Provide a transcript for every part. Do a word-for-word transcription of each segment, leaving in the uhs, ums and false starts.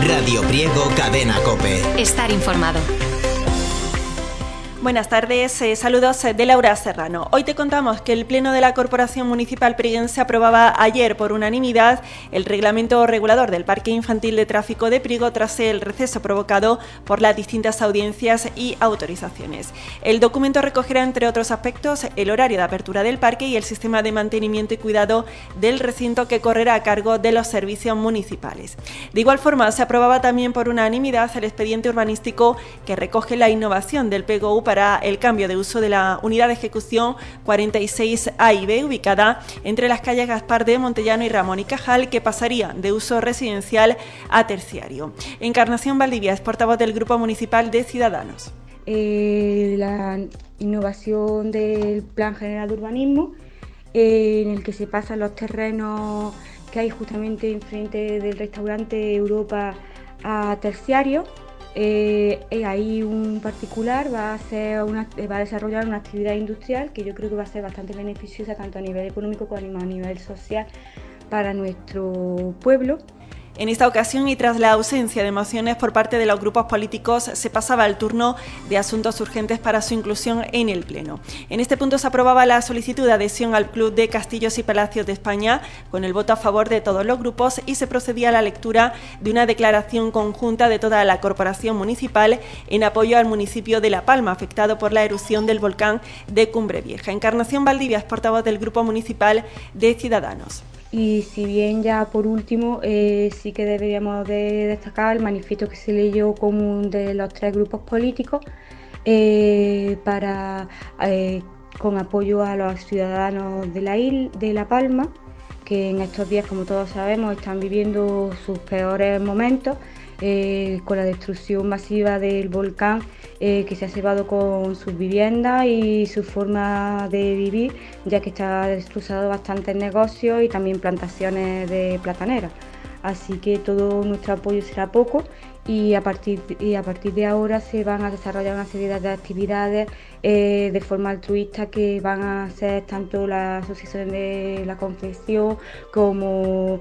Radio Priego, Cadena COPE. Estar informado. Buenas tardes, eh, saludos de Laura Serrano. Hoy te contamos que el Pleno de la Corporación Municipal Prieguense aprobaba ayer por unanimidad el reglamento regulador del Parque Infantil de Tráfico de Priego tras el receso provocado por las distintas audiencias y autorizaciones. El documento recogerá, entre otros aspectos, el horario de apertura del parque y el sistema de mantenimiento y cuidado del recinto que correrá a cargo de los servicios municipales. De igual forma, se aprobaba también por unanimidad el expediente urbanístico que recoge la innovación del P G U para para el cambio de uso de la unidad de ejecución cuarenta y seis A y B, ubicada entre las calles Gaspar de Montellano y Ramón y Cajal, que pasaría de uso residencial a terciario. Encarnación Valdivia es portavoz del Grupo Municipal de Ciudadanos. Eh, la innovación del Plan General de Urbanismo, eh, en el que se pasan los terrenos que hay justamente enfrente del restaurante Europa a terciario. Eh, ahí un particular va a, hacer una, va a desarrollar una actividad industrial que yo creo que va a ser bastante beneficiosa tanto a nivel económico como a nivel social para nuestro pueblo. En esta ocasión, y tras la ausencia de mociones por parte de los grupos políticos, se pasaba al turno de asuntos urgentes para su inclusión en el Pleno. En este punto se aprobaba la solicitud de adhesión al Club de Castillos y Palacios de España, con el voto a favor de todos los grupos, y se procedía a la lectura de una declaración conjunta de toda la corporación municipal en apoyo al municipio de La Palma, afectado por la erupción del volcán de Cumbre Vieja. Encarnación Valdivia es portavoz del Grupo Municipal de Ciudadanos. Y si bien ya por último eh, sí que deberíamos de destacar el manifiesto que se leyó común de los tres grupos políticos eh, para eh, con apoyo a los ciudadanos de la isla de La Palma, que en estos días, como todos sabemos, están viviendo sus peores momentos eh, con la destrucción masiva del volcán eh, que se ha cebado con sus viviendas y su forma de vivir, ya que está destrozado bastantes negocios y también plantaciones de plataneras. Así que todo nuestro apoyo será poco y a partir, y a partir de ahora se van a desarrollar una serie de actividades eh, de forma altruista que van a ser tanto la Asociación de la Confección como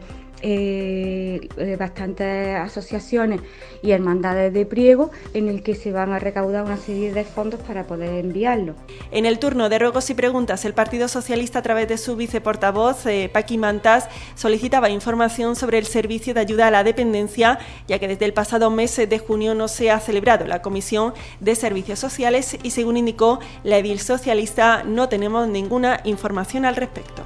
Eh, eh, bastantes asociaciones y hermandades de Priego, en el que se van a recaudar una serie de fondos para poder enviarlo. En el turno de ruegos y preguntas, el Partido Socialista, a través de su viceportavoz, eh, Paqui Mantas, solicitaba información sobre el servicio de ayuda a la dependencia, ya que desde el pasado mes de junio no se ha celebrado la Comisión de Servicios Sociales y, según indicó la edil socialista, no tenemos ninguna información al respecto.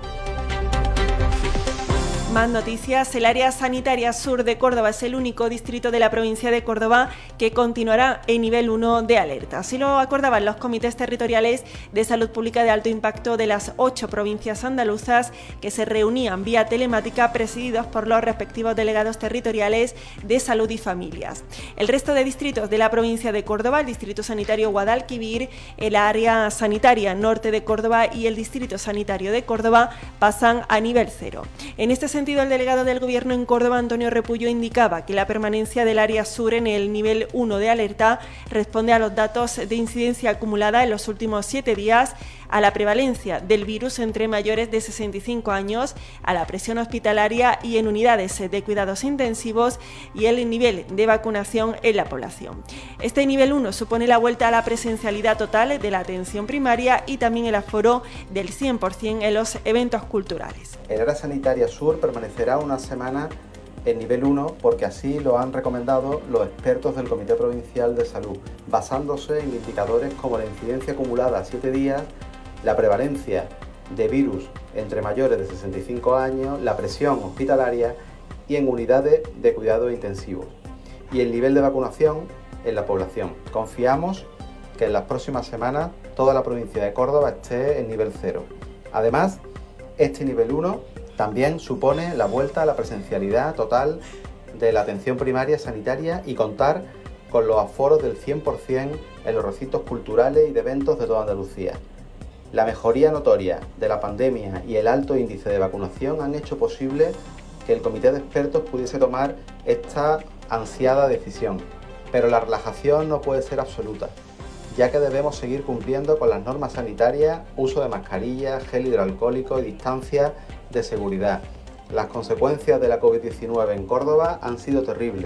Más noticias. El área sanitaria sur de Córdoba es el único distrito de la provincia de Córdoba que continuará en nivel uno de alerta. Así lo acordaban los comités territoriales de salud pública de alto impacto de las ocho provincias andaluzas, que se reunían vía telemática, presididos por los respectivos delegados territoriales de salud y familias. El resto de distritos de la provincia de Córdoba, el distrito sanitario Guadalquivir, el área sanitaria norte de Córdoba y el distrito sanitario de Córdoba pasan a nivel cero. En este sentido, el delegado del Gobierno en Córdoba, Antonio Repullo, indicaba que la permanencia del área sur en el nivel uno de alerta responde a los datos de incidencia acumulada en los últimos siete días, a la prevalencia del virus entre mayores de sesenta y cinco años, a la presión hospitalaria y en unidades de cuidados intensivos y el nivel de vacunación en la población. Este nivel uno supone la vuelta a la presencialidad total de la atención primaria y también el aforo del cien por ciento en los eventos culturales. El área sanitaria sur permanecerá una semana en nivel uno porque así lo han recomendado los expertos del Comité Provincial de Salud, basándose en indicadores como la incidencia acumulada a siete días, la prevalencia de virus entre mayores de sesenta y cinco años, la presión hospitalaria y en unidades de cuidados intensivos, y el nivel de vacunación en la población. Confiamos que en las próximas semanas toda la provincia de Córdoba esté en nivel cero. Además, este nivel uno también supone la vuelta a la presencialidad total de la atención primaria sanitaria y contar con los aforos del cien por ciento en los recintos culturales y de eventos de toda Andalucía. La mejoría notoria de la pandemia y el alto índice de vacunación han hecho posible que el comité de expertos pudiese tomar esta ansiada decisión, pero la relajación no puede ser absoluta, ya que debemos seguir cumpliendo con las normas sanitarias, uso de mascarillas, gel hidroalcohólico y distancia de seguridad. Las consecuencias de la COVID diecinueve en Córdoba han sido terribles,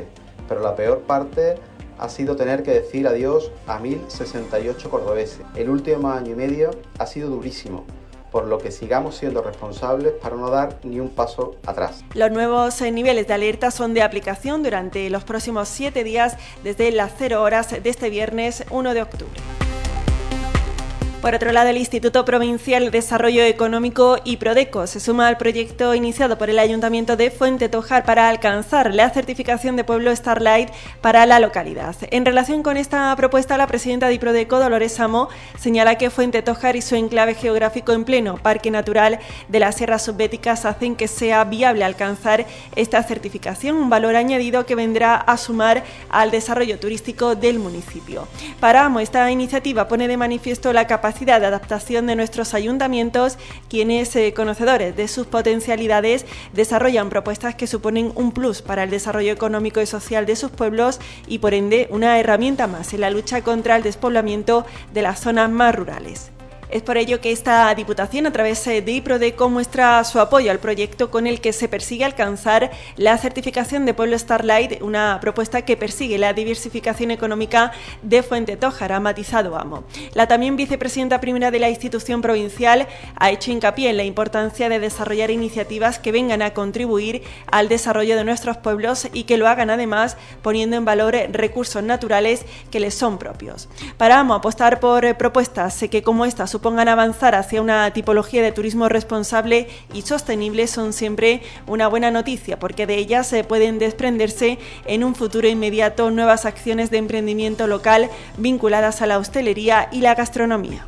pero la peor parte ha sido tener que decir adiós a mil sesenta y ocho cordobeses. El último año y medio ha sido durísimo, por lo que sigamos siendo responsables para no dar ni un paso atrás. Los nuevos niveles de alerta son de aplicación durante los próximos siete días desde las cero horas de este viernes uno de octubre. Por otro lado, el Instituto Provincial de Desarrollo Económico y Prodeco se suma al proyecto iniciado por el Ayuntamiento de Fuentetojar para alcanzar la certificación de pueblo Starlight para la localidad. En relación con esta propuesta, la presidenta de Prodeco, Dolores Amo, señala que Fuentetojar y su enclave geográfico en pleno Parque Natural de las Sierras Subbéticas hacen que sea viable alcanzar esta certificación, un valor añadido que vendrá a sumar al desarrollo turístico del municipio. Para Amo, esta iniciativa pone de manifiesto la capacidad de adaptación de nuestros ayuntamientos, quienes, eh, conocedores de sus potencialidades, desarrollan propuestas que suponen un plus para el desarrollo económico y social de sus pueblos y, por ende, una herramienta más en la lucha contra el despoblamiento de las zonas más rurales. Es por ello que esta Diputación, a través de Iprodeco, muestra su apoyo al proyecto con el que se persigue alcanzar la certificación de pueblo Starlight, una propuesta que persigue la diversificación económica de Fuentetojar, ha matizado Amo. La también vicepresidenta primera de la institución provincial ha hecho hincapié en la importancia de desarrollar iniciativas que vengan a contribuir al desarrollo de nuestros pueblos y que lo hagan además poniendo en valor recursos naturales que les son propios. Para Amo, apostar por propuestas que como esta supongan avanzar hacia una tipología de turismo responsable y sostenible son siempre una buena noticia, porque de ellas se pueden desprenderse en un futuro inmediato nuevas acciones de emprendimiento local vinculadas a la hostelería y la gastronomía.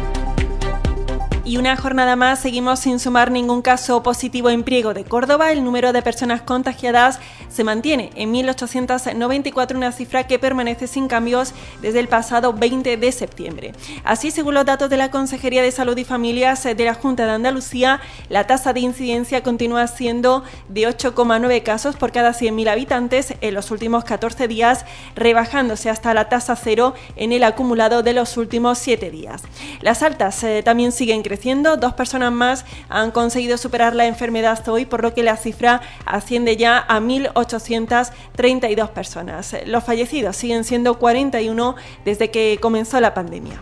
Y una jornada más, seguimos sin sumar ningún caso positivo en Priego de Córdoba. El número de personas contagiadas se mantiene en mil ochocientos noventa y cuatro, una cifra que permanece sin cambios desde el pasado veinte de septiembre. Así, según los datos de la Consejería de Salud y Familias de la Junta de Andalucía, la tasa de incidencia continúa siendo de ocho coma nueve casos por cada cien mil habitantes en los últimos catorce días, rebajándose hasta la tasa cero en el acumulado de los últimos siete días. Las altas eh, también siguen creciendo. Dos personas más han conseguido superar la enfermedad hoy, por lo que la cifra asciende ya a mil ochocientas treinta y dos personas. Los fallecidos siguen siendo cuarenta y uno desde que comenzó la pandemia.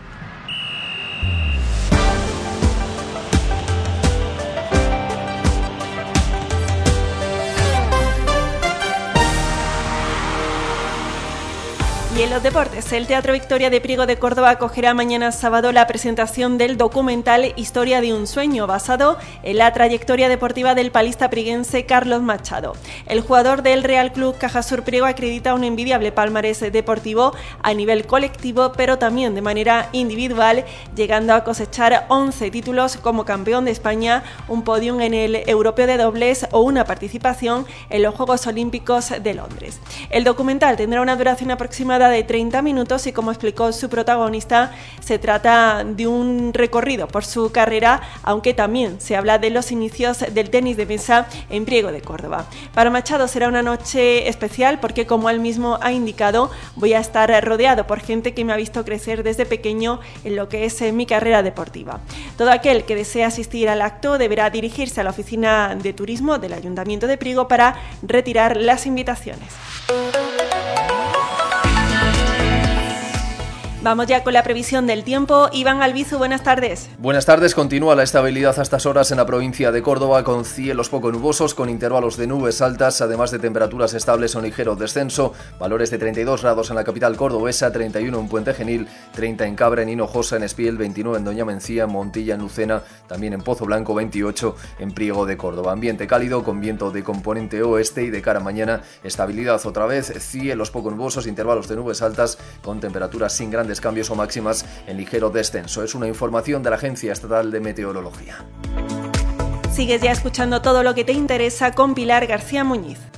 Y en los deportes, el Teatro Victoria de Priego de Córdoba acogerá mañana sábado la presentación del documental Historia de un sueño, basado en la trayectoria deportiva del palista prieguense Carlos Machado. El jugador del Real Club Cajasur Priego acredita un envidiable palmarés deportivo a nivel colectivo, pero también de manera individual, llegando a cosechar once títulos como campeón de España, un podium en el Europeo de Dobles o una participación en los Juegos Olímpicos de Londres. El documental tendrá una duración aproximada de treinta minutos y, como explicó su protagonista, se trata de un recorrido por su carrera, aunque también se habla de los inicios del tenis de mesa en Priego de Córdoba. Para Machado será una noche especial porque, como él mismo ha indicado, voy a estar rodeado por gente que me ha visto crecer desde pequeño en lo que es mi carrera deportiva. Todo aquel que desee asistir al acto deberá dirigirse a la oficina de turismo del Ayuntamiento de Priego para retirar las invitaciones. Vamos ya con la previsión del tiempo. Iván Albizu, buenas tardes. Buenas tardes. Continúa la estabilidad a estas horas en la provincia de Córdoba, con cielos poco nubosos, con intervalos de nubes altas, además de temperaturas estables o ligero descenso. Valores de treinta y dos grados en la capital cordobesa, treinta y uno en Puente Genil, treinta en Cabra, en Hinojosa, en Espiel, veintinueve en Doña Mencía, en Montilla, en Lucena, también en Pozo Blanco, veintiocho en Priego de Córdoba. Ambiente cálido con viento de componente oeste y de cara a mañana estabilidad otra vez, cielos poco nubosos, intervalos de nubes altas, con temperaturas sin grandes cambios o máximas en ligero descenso. Es una información de la Agencia Estatal de Meteorología. Sigues ya escuchando todo lo que te interesa con Pilar García Muñiz.